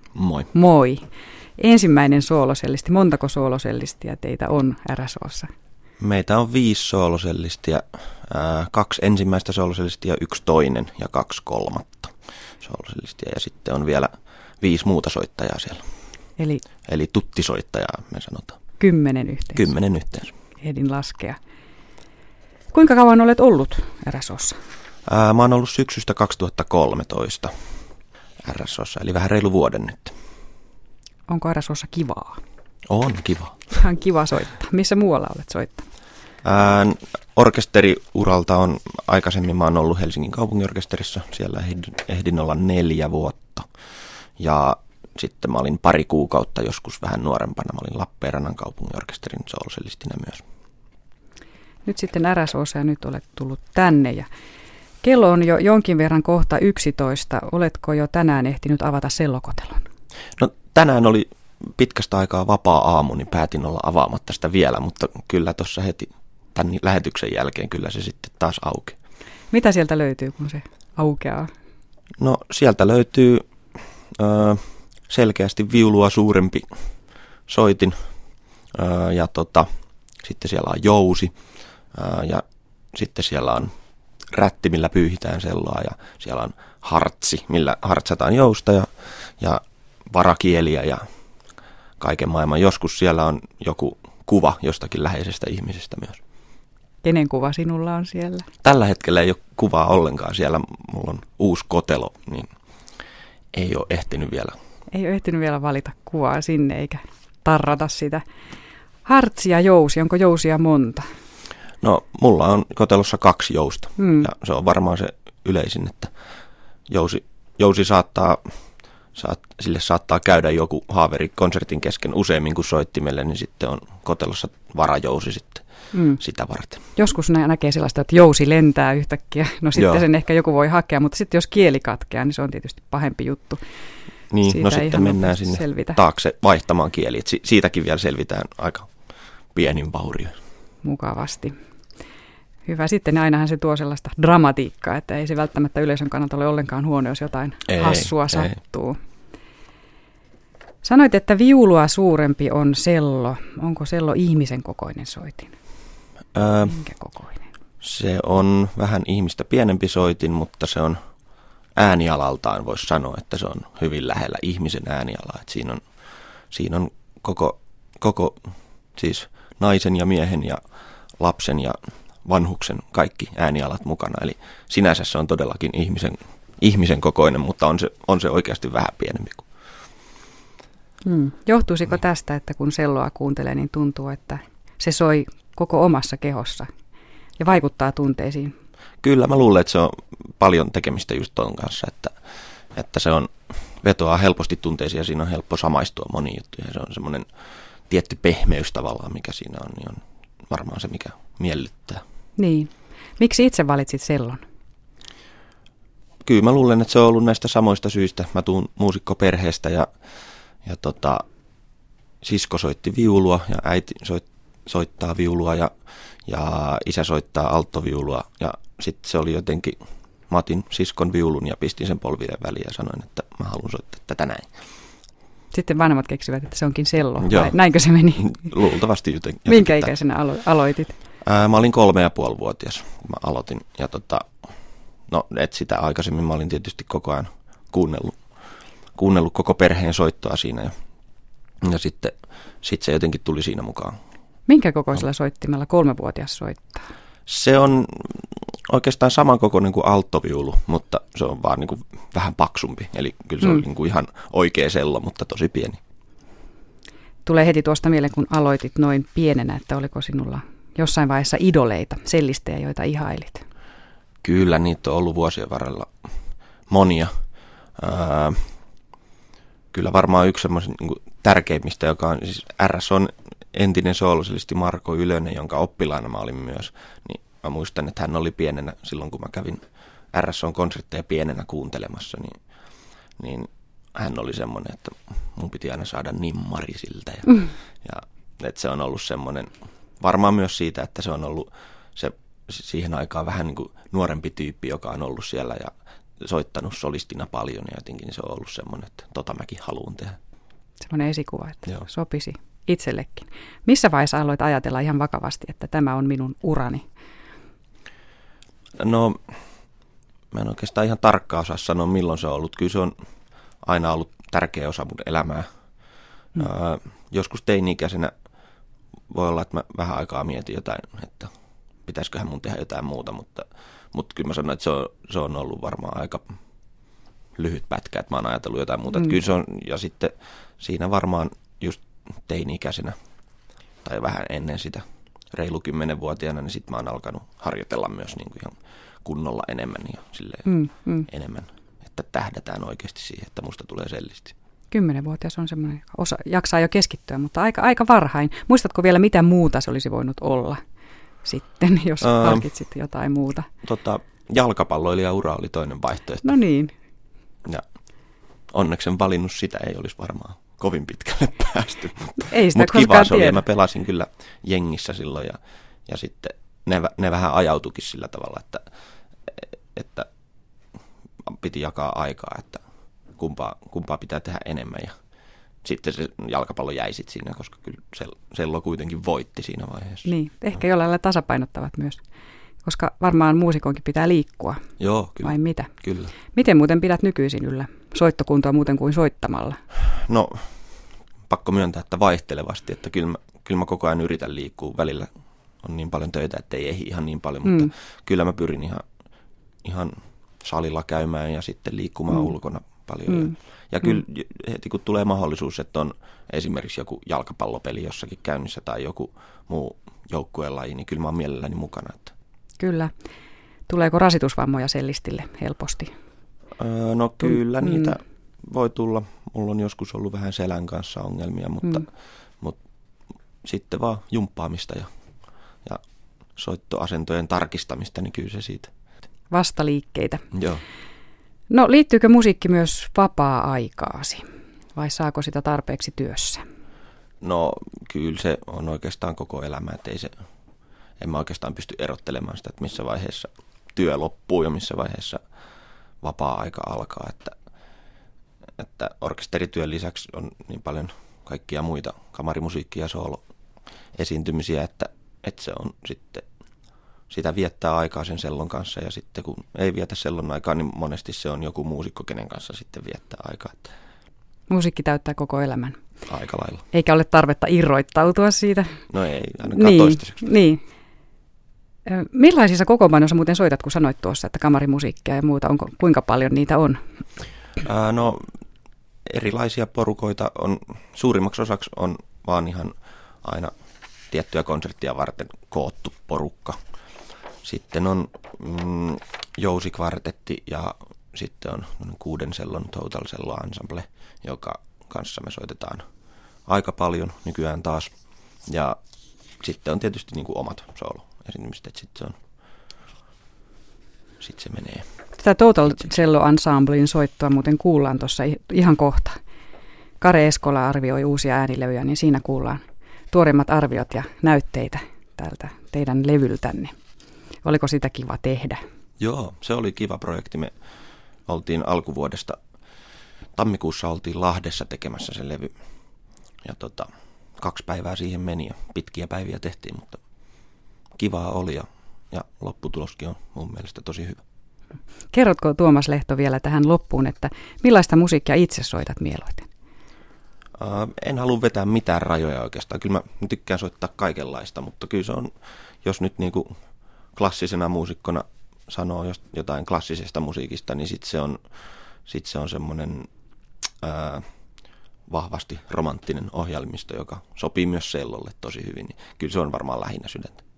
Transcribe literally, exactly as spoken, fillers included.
Moi. Moi. Ensimmäinen soolosellisti. Montako soolosellistia teitä on R S O:ssa? Meitä on viisi soolosellistia, ää, kaksi ensimmäistä soolosellistia, yksi toinen ja kaksi kolmatta soolosellistia. Ja sitten on vielä viisi muuta soittajaa siellä. Eli, Eli tuttisoittajaa me sanotaan. Kymmenen yhteensä. Kymmenen yhteensä. Ehdin laskea. Kuinka kauan olet ollut R S O:ssa? Ää, mä oon ollut syksystä kaksituhattakolmetoista R S O:ssa, eli vähän reilu vuoden nyt. Onko R S O:ssa kivaa? On kiva. Ihan kiva soittaa. Missä muualla olet soittanut? Ää, orkesteriuralta on aikaisemmin, mä oon ollut Helsingin kaupunginorkesterissa. Siellä ehdin, ehdin olla neljä vuotta. Ja sitten mä olin pari kuukautta joskus vähän nuorempana. Mä olin Lappeenrannan kaupunginorkesterin soolosellistinä myös. Nyt sitten R S O:ssa ja nyt olet tullut tänne. Ja kello on jo jonkin verran kohta yksitoista. Oletko jo tänään ehtinyt avata sellokotelon? No tänään oli pitkästä aikaa vapaa aamu, niin päätin olla avaamatta sitä vielä, mutta kyllä tuossa heti tämän lähetyksen jälkeen kyllä se sitten taas auki. Mitä sieltä löytyy, kun se aukeaa? No sieltä löytyy ö, selkeästi viulua suurempi soitin ö, ja tota, sitten siellä on jousi ö, ja sitten siellä on rätti, millä pyyhitään selloa ja siellä on hartsi, millä hartsataan jousta ja, ja varakieliä ja kaiken maailman. Joskus siellä on joku kuva jostakin läheisestä ihmisestä myös. Kenen kuva sinulla on siellä? Tällä hetkellä ei ole kuvaa ollenkaan siellä. Mulla on uusi kotelo, niin ei ole ehtinyt vielä. Ei ole ehtinyt vielä valita kuvaa sinne eikä tarrata sitä. Hartsi ja jousi, onko jousia monta? No mulla on kotelossa kaksi jousta hmm. ja se on varmaan se yleisin, että jousi, jousi saattaa... Saat, sille saattaa käydä joku haaveri konsertin kesken useammin kuin soittimelle, niin sitten on kotelossa varajousi sitten mm. sitä varten. Joskus nä- näkee sellaista, että jousi lentää yhtäkkiä. No sitten Joo. sen ehkä joku voi hakea, mutta sitten jos kieli katkeaa, niin se on tietysti pahempi juttu. Niin, Siitä no sitten mennään sinne selvitä. taakse vaihtamaan kieli. Et si- siitäkin vielä selvitään aika pienin vaurioin. Mukavasti. Hyvä. Sitten ainahan se tuo sellaista dramatiikkaa, että ei se välttämättä yleisön kannalta ole ollenkaan huono, jos jotain ei, hassua ei. sattuu. Sanoit, että viulua suurempi on sello. Onko sello ihmisen kokoinen soitin? Öö, Minkä kokoinen? Se on vähän ihmistä pienempi soitin, mutta se on äänialaltaan, voisi sanoa, että se on hyvin lähellä ihmisen äänialaa. Että siinä on, siinä on koko, koko siis naisen ja miehen ja lapsen ja vanhuksen kaikki äänialat mukana. Eli sinänsä se on todellakin ihmisen, ihmisen kokoinen, mutta on se, on se oikeasti vähän pienempi kuin. Hmm. Johtuisiko niin. tästä, että kun selloa kuuntelee, niin tuntuu, että se soi koko omassa kehossa ja vaikuttaa tunteisiin? Kyllä, mä luulen, että se on paljon tekemistä just ton kanssa, että, että se on vetoaa helposti tunteisiin ja siinä on helppo samaistua moniin juttuihin. Se on semmoinen tietty pehmeys tavallaan, mikä siinä on, niin on varmaan se, mikä miellyttää. Niin. Miksi itse valitsit sellon? Kyllä mä luulen, että se on ollut näistä samoista syistä. Mä tuun muusikkoperheestä ja Ja tota, sisko soitti viulua ja äiti soit, soittaa viulua ja, ja isä soittaa alttoviulua. Ja sitten se oli jotenkin, mä otin siskon viulun ja pistin sen polvien väliin ja sanoin, että mä haluan soittaa tätä näin. Sitten vanhemmat keksivät, että se onkin sello. Vai näinkö se meni? Luultavasti jotenkin. Minkä ikäisenä alo- aloitit? Ää, mä olin kolme ja puoli vuotias, kun mä aloitin. Ja tota, no et sitä aikaisemmin mä olin tietysti koko ajan kuunnellut. kuunnellut koko perheen soittoa siinä ja, ja sitten sit se jotenkin tuli siinä mukaan. Minkä kokoisella soittimella kolmevuotias soittaa? Se on oikeastaan saman kokoinen kuin alttoviulu, mutta se on vaan niin kuin vähän paksumpi. Eli kyllä se mm. on niin kuin ihan oikea sello, mutta tosi pieni. Tulee heti tuosta mieleen, kun aloitit noin pienenä, että oliko sinulla jossain vaiheessa idoleita, sellistejä, joita ihailit? Kyllä, niitä on ollut vuosien varrella monia. Ää, Kyllä varmaan yksi semmoisen niin kuin tärkeimmistä, joka on siis R S on entinen sooloselisti Marko Ylönen, jonka oppilaana mä olin myös. Niin mä muistan, että hän oli pienenä silloin, kun mä kävin R S on-konsertteja pienenä kuuntelemassa, niin, niin hän oli semmoinen, että mun piti aina saada nimmari siltä. Ja, mm. ja että se on ollut semmoinen, varmaan myös siitä, että se on ollut se siihen aikaan vähän niin kuin nuorempi tyyppi, joka on ollut siellä ja soittanut solistina paljon ja jotenkin se on ollut semmoinen, että tota mäkin haluan tehdä. Semmoinen esikuva, että Joo. sopisi itsellekin. Missä vaiheessa aloit ajatella ihan vakavasti, että tämä on minun urani? No, mä en oikeastaan ihan tarkkaan osaa sanoa, milloin se on ollut. Kyllä se on aina ollut tärkeä osa mun elämää. Mm. Ää, joskus teini-ikäisenä voi olla, että mä vähän aikaa mietin jotain, että pitäisiköhän mun tehdä jotain muuta, mutta, mutta kyllä mä sanoin, että se on, se on ollut varmaan aika lyhyt pätkä, että mä oon ajatellut jotain muuta. Mm. Kyllä se on, ja sitten siinä varmaan just teini-ikäisenä tai vähän ennen sitä reilu kymmenenvuotiaana, niin sitten mä oon alkanut harjoitella myös niin kuin ihan kunnolla enemmän ja silleen mm, mm. enemmän, että tähdätään oikeasti siihen, että musta tulee sellisti. Kymmenenvuotias on semmoinen, osa, jaksaa jo keskittyä, mutta aika, aika varhain. Muistatko vielä, mitä muuta se olisi voinut olla sitten, jos ähm, harkitsit jotain muuta? Tota, jalkapalloilija-ura oli toinen vaihtoehto. No niin. Ja onneksi en valinnut sitä, ei olisi varmaan kovin pitkälle päästy. Ei sitä Mut koskaan kiva se oli, tiedä. ja mä pelasin kyllä jengissä silloin, ja, ja sitten ne, ne vähän ajautuikin sillä tavalla, että, että piti jakaa aikaa, että kumpaa, kumpaa pitää tehdä enemmän, ja sitten se jalkapallo jäi sit siinä, koska kyllä Sello kuitenkin voitti siinä vaiheessa. Niin, ehkä jollain lailla tasapainottavat myös, koska varmaan muusikonkin pitää liikkua. Joo, kyllä. Vai mitä? Kyllä. Miten muuten pidät nykyisin yllä soittokuntoa muuten kuin soittamalla? No, pakko myöntää, että vaihtelevasti, että kyllä mä, kyllä mä koko ajan yritän liikkua. Välillä on niin paljon töitä, että ei ehdi ihan niin paljon, mutta mm. kyllä mä pyrin ihan, ihan salilla käymään ja sitten liikkumaan mm. ulkona paljon. Mm. Ja, ja kyllä mm. heti kun tulee mahdollisuus, että on esimerkiksi joku jalkapallopeli jossakin käynnissä tai joku muu joukkueen laji, niin kyllä mä oon mielelläni mukana. Että. Kyllä. Tuleeko rasitusvammoja sellistille helposti? Öö, no kyllä mm. niitä voi tulla. Mulla on joskus ollut vähän selän kanssa ongelmia, mutta, mm. mutta sitten vaan jumppaamista ja, ja soittoasentojen tarkistamista, niin kyllä se siitä. Vastaliikkeitä. Joo. No liittyykö musiikki myös vapaa-aikaasi vai saako sitä tarpeeksi työssä? No kyllä se on oikeastaan koko elämä, että ei se, en mä oikeastaan pysty erottelemaan sitä, että missä vaiheessa työ loppuu ja missä vaiheessa vapaa-aika alkaa, että, että orkesterityön lisäksi on niin paljon kaikkia muita kamarimusiikkia ja soolo-esiintymisiä, että, että se on sitten, sitä viettää aikaa sen sellon kanssa ja sitten kun ei vietä sellon aikaa, niin monesti se on joku muusikko, kenen kanssa sitten viettää aikaa. Että musiikki täyttää koko elämän. Aika lailla. Eikä ole tarvetta irroittautua siitä. No ei, ainakaan niin, toistaiseksi. Niin. Millaisissa kokoonpanoissa muuten soitat, kun sanoit tuossa, että kamarimusiikkia ja muuta, onko, kuinka paljon niitä on? Ää, no erilaisia porukoita on, suurimmaksi osaksi on vaan ihan aina tiettyä konserttia varten koottu porukka. Sitten on mm, jousikvartetti ja sitten on kuuden sellon Total Cello Ensemble, joka kanssa me soitetaan aika paljon nykyään taas. Ja sitten on tietysti niin kuin omat soolo-esiintymiset, että sitten se on, sitten se menee. Tätä Total Cello Ensemblein soittoa muuten kuullaan tuossa ihan kohta. Kare Eskola arvioi uusia äänilevyjä, niin siinä kuullaan tuoreimmat arviot ja näytteitä tältä teidän levyltänne. Oliko sitä kiva tehdä? Joo, se oli kiva projekti. Me oltiin alkuvuodesta, tammikuussa oltiin Lahdessa tekemässä se levy. Ja tota, kaksi päivää siihen meni ja pitkiä päiviä tehtiin, mutta kivaa oli ja, ja lopputuloskin on mun mielestä tosi hyvä. Kerrotko Tuomas Lehto vielä tähän loppuun, että millaista musiikkia itse soitat mieluiten? Uh, en halua vetää mitään rajoja oikeastaan. Kyllä mä tykkään soittaa kaikenlaista, mutta kyllä se on, jos nyt niinku klassisena muusikkona sanoo jotain klassisesta musiikista, niin sitten se on, sit se on semmoinen ää, vahvasti romanttinen ohjelmisto, joka sopii myös sellolle tosi hyvin. Niin kyllä se on varmaan lähinnä sydäntä.